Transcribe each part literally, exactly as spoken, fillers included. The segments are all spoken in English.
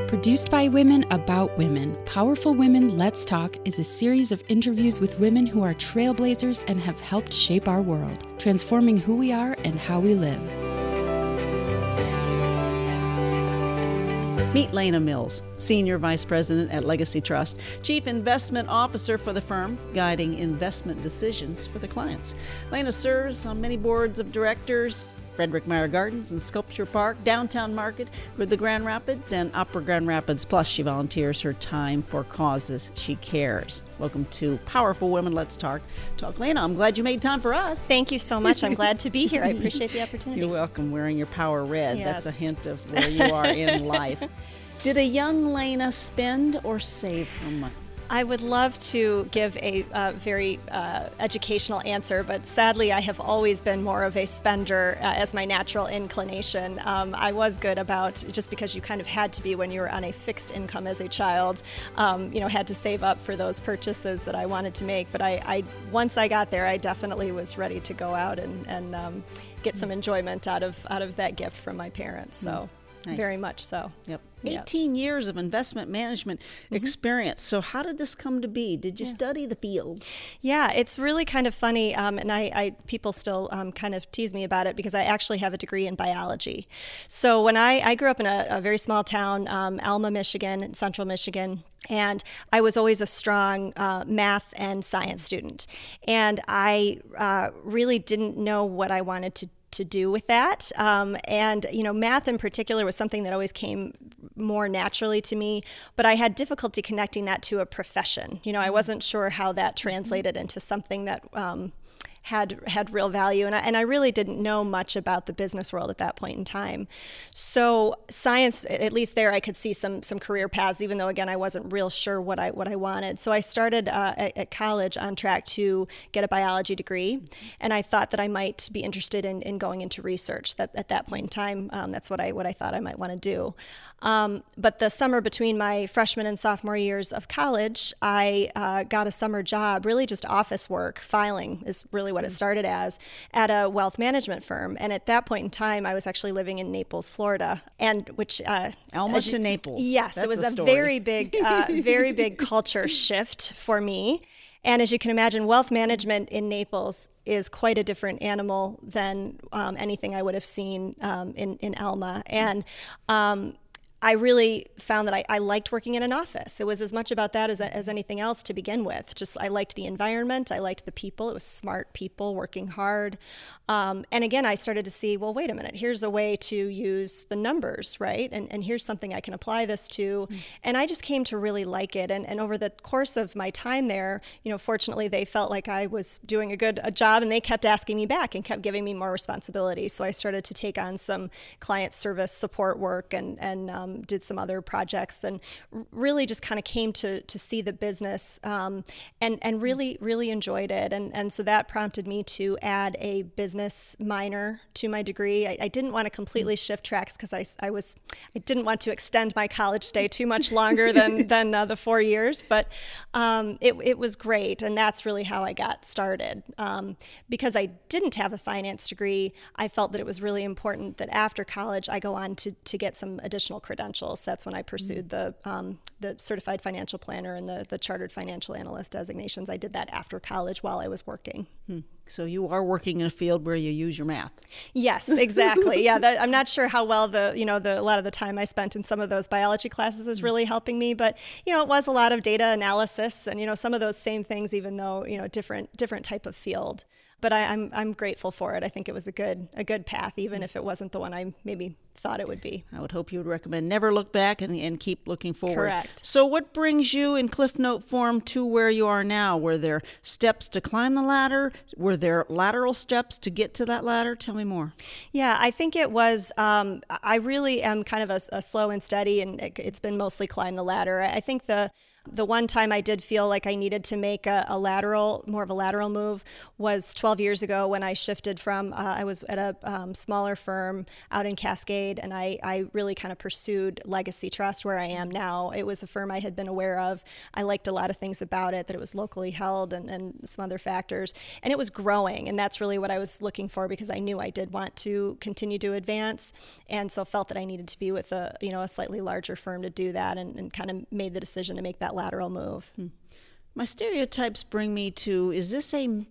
Produced by women about women, Powerful Women Let's Talk is a series of interviews with women who are trailblazers and have helped shape our world, transforming who we are and how we live. Meet Lena Mills, Senior Vice President at Legacy Trust, Chief Investment Officer for the firm, guiding investment decisions for the clients. Lena serves on many boards of directors, Frederick Meyer Gardens and Sculpture Park, Downtown Market with the Grand Rapids, and Upper Grand Rapids. Plus, she volunteers her time for causes she cares. Welcome to Powerful Women Let's Talk. Talk, Lena, I'm glad you made time for us. Thank you so much. I'm glad to be here. I appreciate the opportunity. You're welcome. Wearing your power red. Yes. That's a hint of where you are in life. Did a young Lena spend or save her money? I would love to give a uh, very uh, educational answer, but sadly I have always been more of a spender uh, as my natural inclination. Um, I was good about, just because you kind of had to be when you were on a fixed income as a child, um, you know, had to save up for those purchases that I wanted to make. But I, I once I got there, I definitely was ready to go out and, and um, get some enjoyment out of out of that gift from my parents. So. Nice. Very much so. Yep. Yep. eighteen years of investment management mm-hmm. experience. So how did this come to be? Did you yeah. study the field? Yeah, it's really kind of funny. Um, and I, I people still um, kind of tease me about it because I actually have a degree in biology. So when I, I grew up in a, a very small town, um, Alma, Michigan, in central Michigan. And I was always a strong uh, math and science student. And I uh, really didn't know what I wanted to to do with that. Um, and, you know, math in particular was something that always came more naturally to me, but I had difficulty connecting that to a profession. You know, I wasn't sure how that translated into something that um, had had real value. And I, and I really didn't know much about the business world at that point in time. So science, at least there, I could see some some career paths, even though, again, I wasn't real sure what I what I wanted. So I started uh, at, at college on track to get a biology degree. And I thought that I might be interested in, in going into research. That at that point in time, um, that's what I what I thought I might want to do. Um, but the summer between my freshman and sophomore years of college, I uh, got a summer job, really just office work. Filing is really what it started as, at a wealth management firm. And at that point in time, I was actually living in Naples, Florida, and which uh, Alma to Naples. Yes, That's it was a, a story. very big, uh, very big culture shift for me. And as you can imagine, wealth management in Naples is quite a different animal than um, anything I would have seen um, in in Alma. And um, I really found that I, I liked working in an office. It was as much about that as, as anything else to begin with. Just I liked the environment. I liked the people. It was smart people working hard. Um, and again, I started to see, well, wait a minute, here's a way to use the numbers, right? And and here's something I can apply this to. Mm. And I just came to really like it. And, and over the course of my time there, you know, fortunately, they felt like I was doing a good a job, and they kept asking me back and kept giving me more responsibility. So I started to take on some client service support work and, and um, did some other projects, and really just kind of came to to see the business um, and and really really enjoyed it. And and so that prompted me to add a business minor to my degree. I, I didn't want to completely shift tracks because I, I was I didn't want to extend my college stay too much longer than than uh, the four years, but um, it it was great, and that's really how I got started. Um, because I didn't have a finance degree, I felt that it was really important that after college I go on to to get some additional credentials. That's when I pursued the um, the certified financial planner and the, the chartered financial analyst designations. I did that after college while I was working. Hmm. So you are working in a field where you use your math. Yes, exactly. Yeah, that, I'm not sure how well the you know the a lot of the time I spent in some of those biology classes is really helping me, but you know it was a lot of data analysis and you know some of those same things, even though you know different different type of field. But I, I'm I'm grateful for it. I think it was a good a good path, even if it wasn't the one I maybe thought it would be. I would hope you would recommend never look back and, and keep looking forward. Correct. So what brings you in Cliff Note form to where you are now? Were there steps to climb the ladder? Were there lateral steps to get to that ladder? Tell me more. Yeah, I think it was, um, I really am kind of a, a slow and steady, and it, it's been mostly climb the ladder. I think the The one time I did feel like I needed to make a, a lateral, more of a lateral move was twelve years ago when I shifted from, uh, I was at a um, smaller firm out in Cascade, and I, I really kind of pursued Legacy Trust where I am now. It was a firm I had been aware of. I liked a lot of things about it, that it was locally held and, and some other factors. And it was growing, and that's really what I was looking for because I knew I did want to continue to advance, and so felt that I needed to be with a, you know, a slightly larger firm to do that, and, and kind of made the decision to make that lateral move. Hmm. My stereotypes bring me to, is this a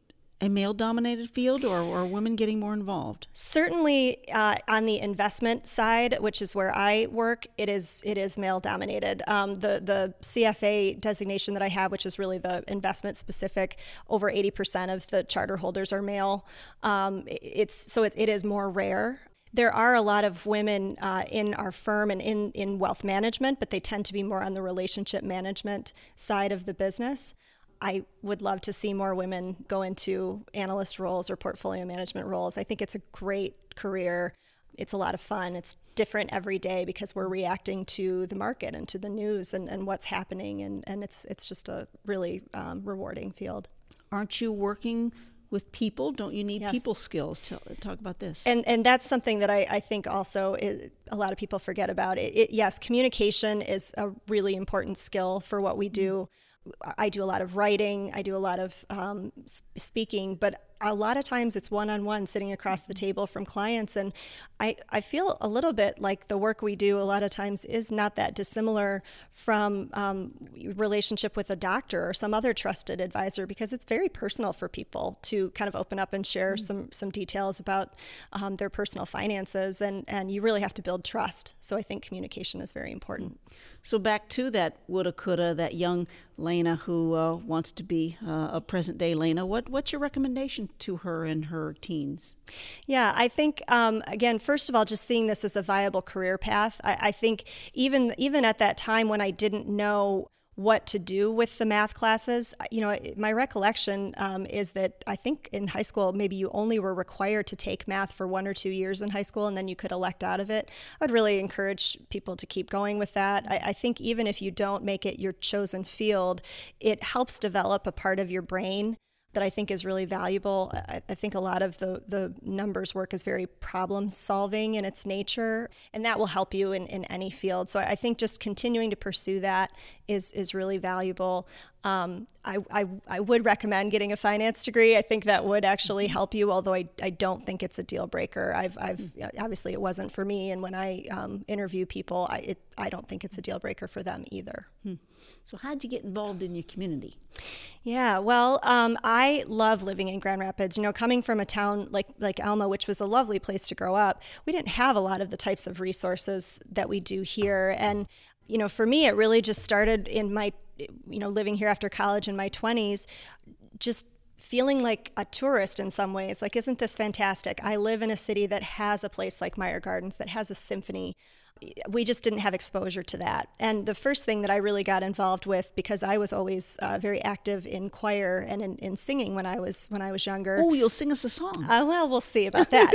a male-dominated field, or, or are women getting more involved? Certainly uh, on the investment side, which is where I work, it is it is male-dominated. Um, the, the C F A designation that I have, which is really the investment-specific, over eighty percent of the charter holders are male. Um, it's so it, it is more rare. There are a lot of women uh, in our firm and in, in wealth management, but they tend to be more on the relationship management side of the business. I would love to see more women go into analyst roles or portfolio management roles. I think it's a great career. It's a lot of fun. It's different every day because we're reacting to the market and to the news and, and what's happening, and, and it's it's just a really um, rewarding field. Aren't you working with people? Don't you need Yes. people skills? Tell, talk about this. And and that's something that I, I think also is, a lot of people forget about. It, it, yes, communication is a really important skill for what we do. I do a lot of writing, I do a lot of um, speaking, but a lot of times it's one-on-one sitting across the table from clients. And I, I feel a little bit like the work we do a lot of times is not that dissimilar from um, relationship with a doctor or some other trusted advisor, because it's very personal for people to kind of open up and share mm-hmm. some some details about um, their personal finances. And, and you really have to build trust. So I think communication is very important. So back to that woulda, coulda, that young Lena who uh, wants to be uh, a present-day Lena. What what's your recommendation to her in her teens? Yeah, I think um, again, first of all, just seeing this as a viable career path. I, I think even even at that time when I didn't know what to do with the math classes, you know, my recollection um, is that I think in high school, maybe you only were required to take math for one or two years in high school, and then you could elect out of it. I would really encourage people to keep going with that. I, I think even if you don't make it your chosen field, it helps develop a part of your brain that I think is really valuable. I, I think a lot of the, the numbers work is very problem solving in its nature, and that will help you in, in any field. So I think just continuing to pursue that is, is really valuable. Um, I, I, I would recommend getting a finance degree. I think that would actually help you, although I, I don't think it's a deal breaker. I've, I've obviously it wasn't for me, and when I um, interview people, I, it, I don't think it's a deal breaker for them either. Hmm. So how'd you get involved in your community? Yeah, well, um, I love living in Grand Rapids. You know, coming from a town like like Alma, which was a lovely place to grow up, we didn't have a lot of the types of resources that we do here. And, you know, for me, it really just started in my, you know, living here after college in my twenties, just feeling like a tourist in some ways. Like, isn't this fantastic? I live in a city that has a place like Meyer Gardens, that has a symphony. We just didn't have exposure to that. And the first thing that I really got involved with, because I was always uh, very active in choir and in, in singing when I was when I was younger. Oh, you'll sing us a song. Uh, well, we'll see about that.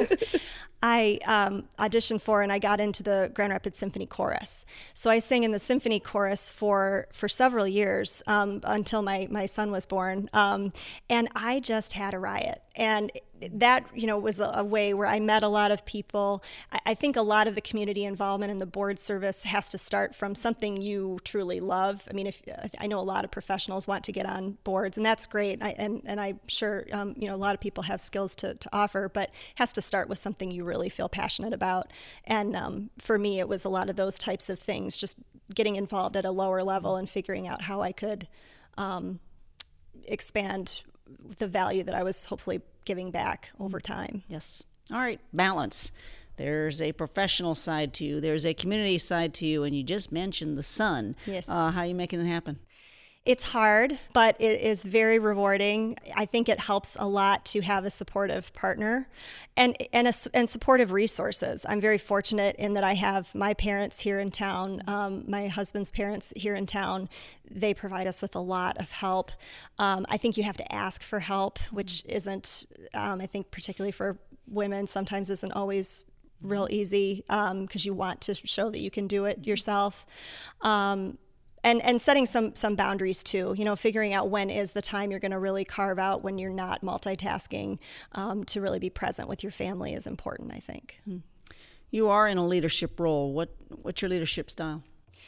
I um, auditioned for and I got into the Grand Rapids Symphony Chorus. So I sang in the symphony chorus for for several years um, until my, my son was born. Um, and I just had a riot. And that, you know, was a, a way where I met a lot of people. I, I think a lot of the community involvement in the board service has to start from something you truly love. I mean, if I know a lot of professionals want to get on boards, and that's great. I, and, and I'm sure, um, you know, a lot of people have skills to, to offer, but it has to start with something you really feel passionate about. And um, for me, it was a lot of those types of things, just getting involved at a lower level and figuring out how I could um, expand the value that I was hopefully giving back over time. Yes. All right. Balance. There's a professional side to you. There's a community side to you. And you just mentioned the son. Yes. Uh, how are you making it happen? It's hard, but it is very rewarding. I think it helps a lot to have a supportive partner and and, a, and supportive resources. I'm very fortunate in that I have my parents here in town, um, my husband's parents here in town. They provide us with a lot of help. Um, I think you have to ask for help, which isn't, um, I think particularly for women, sometimes isn't always real easy because um, you want to show that you can do it yourself. Um, and and setting some some boundaries too. You know, figuring out when is the time you're going to really carve out when you're not multitasking, um, to really be present with your family is important, I think. Hmm. You are in a leadership role. What what's your leadership style?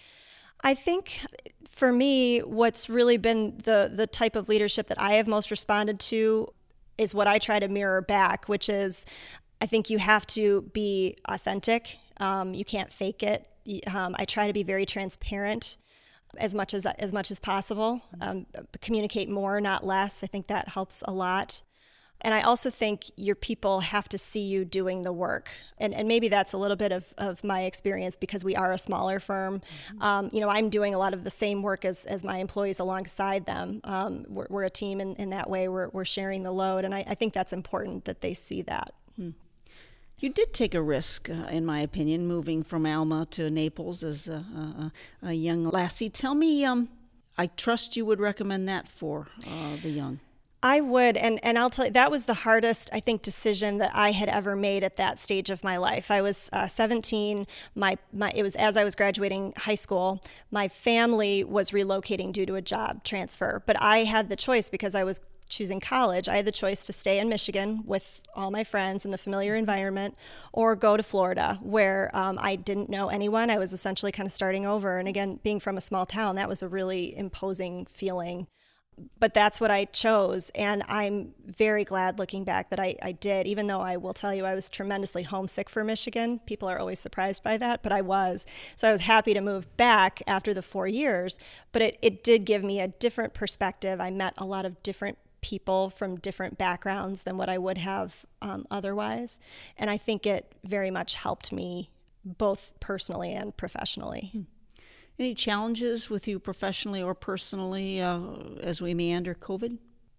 I think for me, what's really been the the type of leadership that I have most responded to is what I try to mirror back, which is I think you have to be authentic. Um, you can't fake it. Um, I try to be very transparent as much as as much as possible. Um, communicate more, not less. I think that helps a lot. And I also think your people have to see you doing the work. And and maybe that's a little bit of, of my experience because we are a smaller firm. Mm-hmm. Um, you know, I'm doing a lot of the same work as, as my employees alongside them. Um, we're, we're a team in, in that way. We're, we're sharing the load. And I, I think that's important that they see that. Hmm. You did take a risk, uh, in my opinion, moving from Alma to Naples as a, a, a young lassie. Tell me, um, I trust you would recommend that for uh, the young. I would, and, and I'll tell you, that was the hardest, I think, decision that I had ever made at that stage of my life. I was uh, seventeen. My, my it was as I was graduating high school. My family was relocating due to a job transfer, but I had the choice because I was choosing college. I had the choice to stay in Michigan with all my friends in the familiar environment or go to Florida where um, I didn't know anyone. I was essentially kind of starting over. And again, being from a small town, that was a really imposing feeling. But that's what I chose, and I'm very glad looking back that I, I did, even though I will tell you I was tremendously homesick for Michigan. People are always surprised by that, but I was. So I was happy to move back after the four years, but it, it did give me a different perspective. I met a lot of different people from different backgrounds than what I would have um, otherwise, and I think it very much helped me both personally and professionally. Hmm. Any challenges with you professionally or personally uh, as we meander COVID?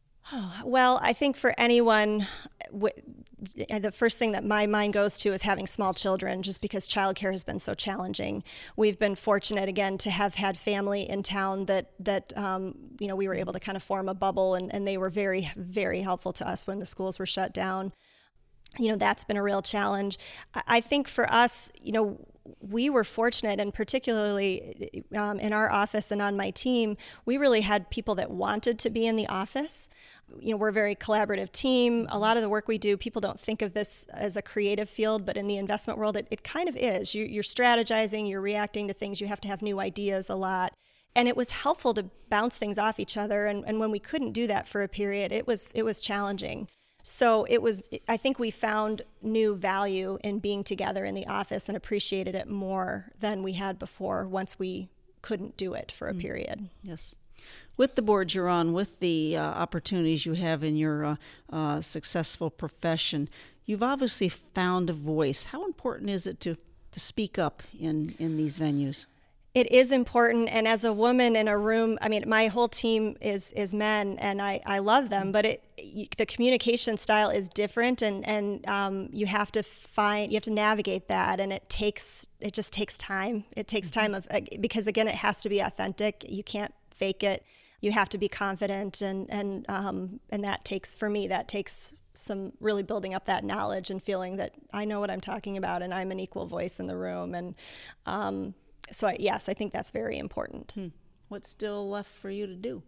Oh, well, I think for anyone, w- the first thing that my mind goes to is having small children, just because childcare has been so challenging. We've been fortunate, again, to have had family in town that, that um, you know, we were able to kind of form a bubble, and, and they were very, very helpful to us when the schools were shut down. You know, that's been a real challenge. I think for us, you know, we were fortunate, and particularly um, in our office and on my team, we really had people that wanted to be in the office. You know, we're a very collaborative team. A lot of the work we do, people don't think of this as a creative field, but in the investment world, it, it kind of is. You, you're strategizing, you're reacting to things, you have to have new ideas a lot. And it was helpful to bounce things off each other. And, and when we couldn't do that for a period, it was it was challenging. So it was, I think we found new value in being together in the office and appreciated it more than we had before once we couldn't do it for a period. Yes. With the board you're on, with the uh, opportunities you have in your uh, uh, successful profession, you've obviously found a voice. How important is it to, to speak up in, in these venues? It is important, and as a woman in a room, I mean, my whole team is is men, and I, I love them, but it the communication style is different, and and um, you have to find you have to navigate that, and it takes it just takes time. It takes time of because again, it has to be authentic. You can't fake it. You have to be confident, and and um, and that takes for me that takes some really building up that knowledge and feeling that I know what I'm talking about, and I'm an equal voice in the room, and. Um, So, I, yes, I think that's very important. Hmm. What's still left for you to do?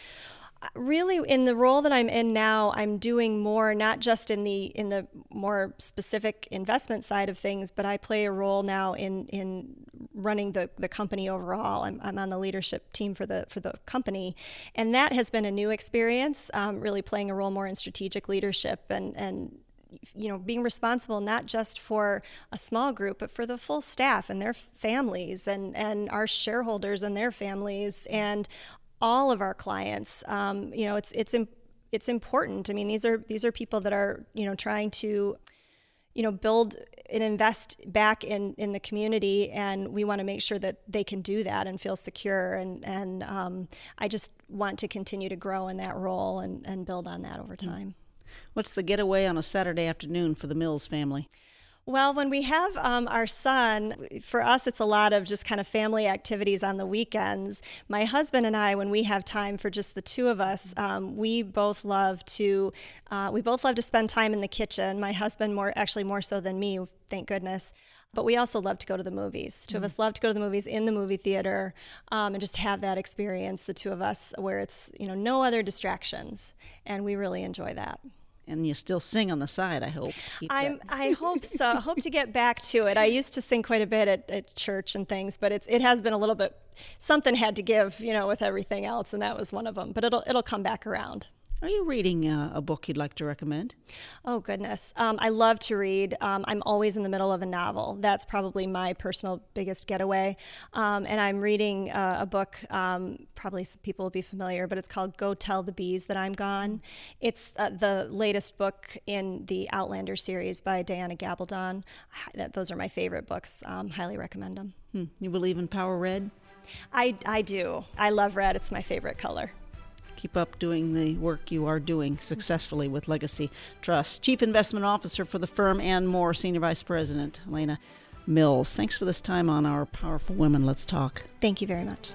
Really, in the role that I'm in now, I'm doing more, not just in the in the more specific investment side of things, but I play a role now in in running the, the company overall. I'm I'm on the leadership team for the for the company, and that has been a new experience. Um, really playing a role more in strategic leadership and and. you know, being responsible not just for a small group, but for the full staff and their families and, and our shareholders and their families and all of our clients. Um, you know, it's it's it's important. I mean, these are these are people that are, you know, trying to, you know, build and invest back in, in the community, and we want to make sure that they can do that and feel secure. And, and um, I just want to continue to grow in that role and, and build on that over time. What's the getaway on a Saturday afternoon for the Mills family? Well, when we have um, our son, for us, it's a lot of just kind of family activities on the weekends. My husband and I, when we have time for just the two of us, um, we both love to uh, we both love to spend time in the kitchen. My husband more actually more so than me, thank goodness. But we also love to go to the movies. The two of us love to go to the movies in the movie theater um, and just have that experience, the two of us, where it's, you know, no other distractions, and we really enjoy that. And you still sing on the side, I hope. Keep I'm, that. I hope so. I hope to get back to it. I used to sing quite a bit at, at church and things, but it's it has been a little bit, something had to give, you know, with everything else, and that was one of them. But it'll it'll come back around. Are you reading uh, a book you'd like to recommend? Oh, goodness. Um, I love to read. Um, I'm always in the middle of a novel. That's probably my personal biggest getaway. Um, and I'm reading uh, a book, um, probably some people will be familiar, but it's called Go Tell the Bees That I'm Gone. It's uh, the latest book in the Outlander series by Diana Gabaldon. Those are my favorite books. Um, highly recommend them. Hmm. You believe in Power Red? I, I do. I love red. It's my favorite color. Keep up doing the work you are doing successfully with Legacy Trust. Chief Investment Officer for the firm and more, Senior Vice President Elena Mills. Thanks for this time on our Powerful Women Let's Talk. Thank you very much.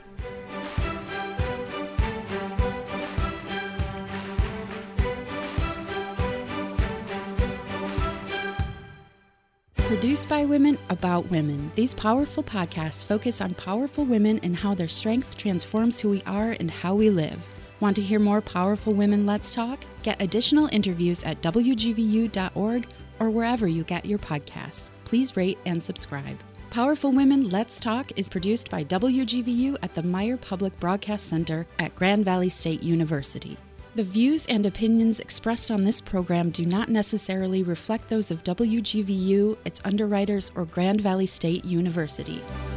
Produced by women, about women. These powerful podcasts focus on powerful women and how their strength transforms who we are and how we live. Want to hear more Powerful Women Let's Talk? Get additional interviews at W G V U dot org or wherever you get your podcasts. Please rate and subscribe. Powerful Women Let's Talk is produced by W G V U at the Meyer Public Broadcast Center at Grand Valley State University. The views and opinions expressed on this program do not necessarily reflect those of W G V U, its underwriters, or Grand Valley State University.